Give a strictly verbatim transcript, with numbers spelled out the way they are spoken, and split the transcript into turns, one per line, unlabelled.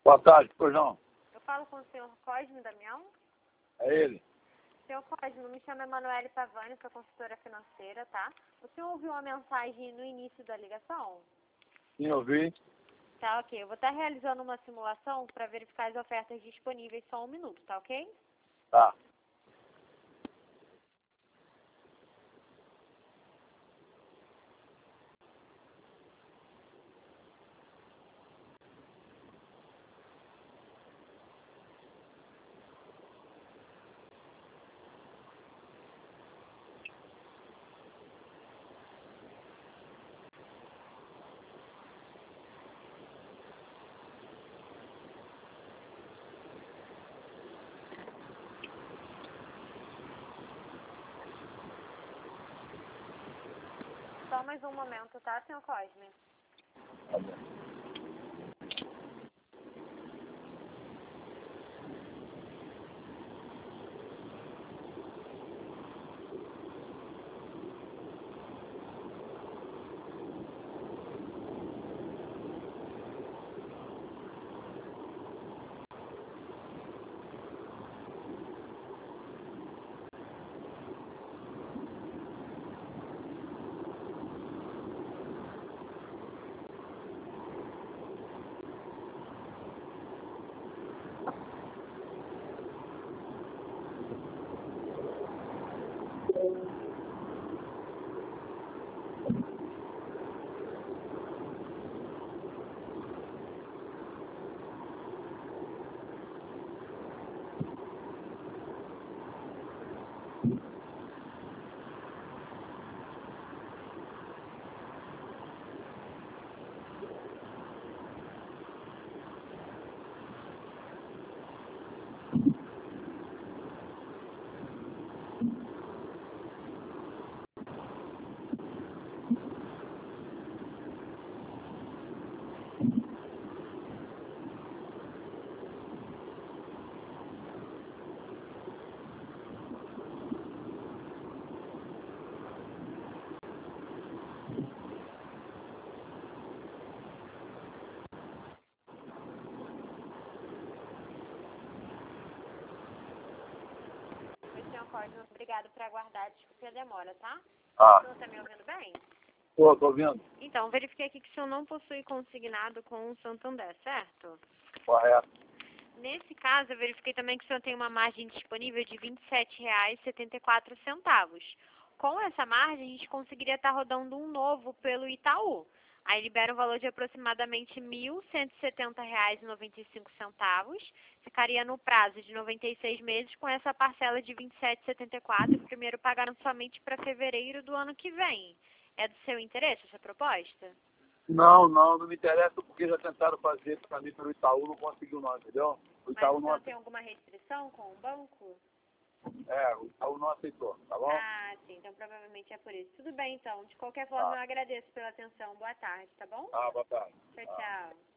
Boa tarde, pois não?
Eu falo com o senhor Cosme Damião?
É ele?
Senhor Cosme, me chamo Emanuele Pavani, sou consultora financeira, tá? O senhor ouviu uma mensagem no início da ligação?
Sim, eu vi.
Tá, ok. Eu vou estar realizando uma simulação para verificar as ofertas disponíveis, só um minuto, tá ok?
Tá.
Só mais um momento, tá, senhor Cosme?
Tá bom.
Oi, senhor Cosme, obrigado por aguardar, desculpe a demora, tá?
Ah,
O senhor tá me ouvindo bem?
tô, tô ouvindo.
Então, verifiquei aqui que o senhor não possui consignado com o Santander, certo?
Correto.
Nesse caso, eu verifiquei também que o senhor tem uma margem disponível de vinte e sete reais e setenta e quatro centavos. Com essa margem, a gente conseguiria estar rodando um novo pelo Itaú. Aí libera um valor de aproximadamente mil cento e setenta reais e noventa e cinco centavos. Ficaria no prazo de noventa e seis meses com essa parcela de vinte e sete reais e setenta e quatro centavos. Primeiro pagaram somente para fevereiro do ano que vem. É do seu interesse essa proposta?
Não, não, não me interessa porque já tentaram fazer pra mim pelo Itaú, não conseguiu não, entendeu? O
Mas
Itaú
o
não
senhor tem
aceitou.
alguma restrição com o banco?
É, o Itaú não aceitou, tá bom?
Ah, sim, então provavelmente é por isso. Tudo bem, então. De qualquer forma,
Tá.
eu agradeço pela atenção. Boa tarde, tá bom?
Ah, boa tarde.
Tchau,
Ah.
tchau.